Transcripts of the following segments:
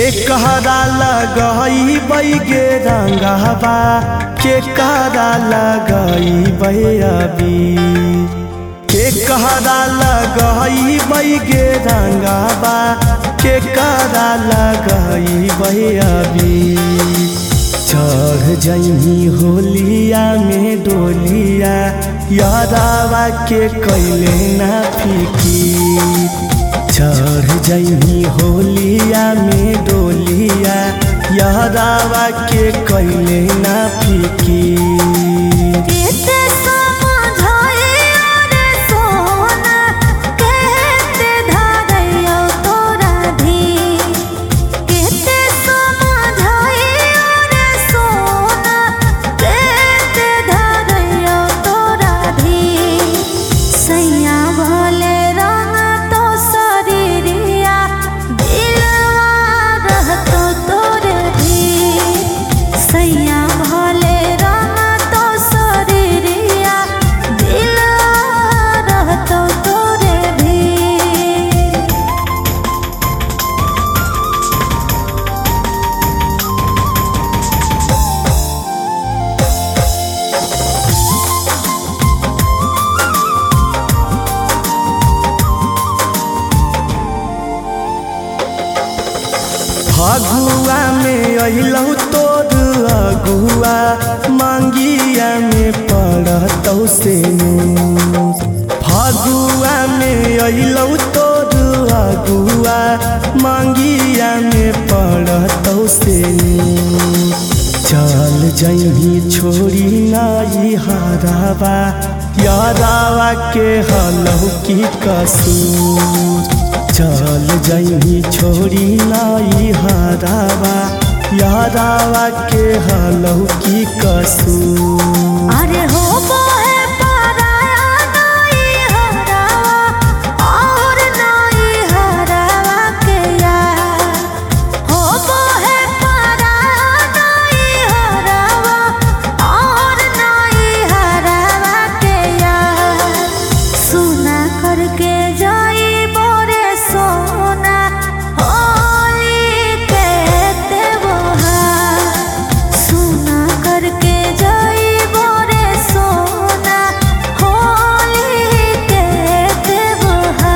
कहरा लगई बैगे रंगवा के कहरा लगई बैबी के कहरा लगई बैगे रंगवा के कहरा लगई बैबी चढ़ जइनी होलिया में डोलिया यारावा के कैले ना फीकी चढ़ जइनी होलिया में डोलिया यारावा के कैले ना फीकी फगुआ में अहिलौ तोर अगुआ मांगिया में पड़तौ से फगुआ में अहिलौ तोर अगुआ मांगिया में पड़तौ से चल जइही छोड़ी नाई हरावा यारावा के हलौ की कसूर चल जइनी छोड़ी नाई हरावा यारावा के हलौ की कसूर अरे हो है पराया नाई हरावा और नाई हरावा के यार हो है पराया नाई हरावा और नाई हरावा के यार सुना करके जाई सोना होली कहते वो सुना करके जाई बोरे सोना होली कहते वो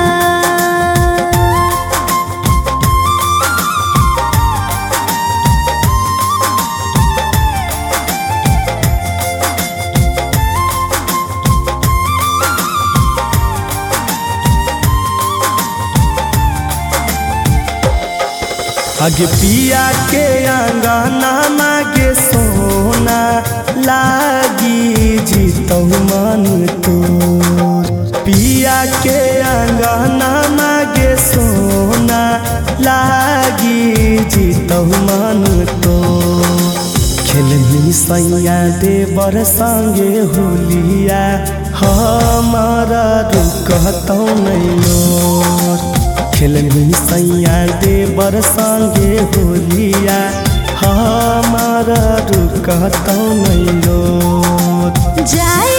आगे पिया के अंगना मागे सोना लागी जीतौ मन तोर पिया के अंगना मागे सोना लागी जीतौ मन तोर खेलनी सैया देवर संगे होलिया हमारा रुकतौ नहीं खेलनी सैया देवर संगे होलिया हमारा रुकतौ नहीं जाए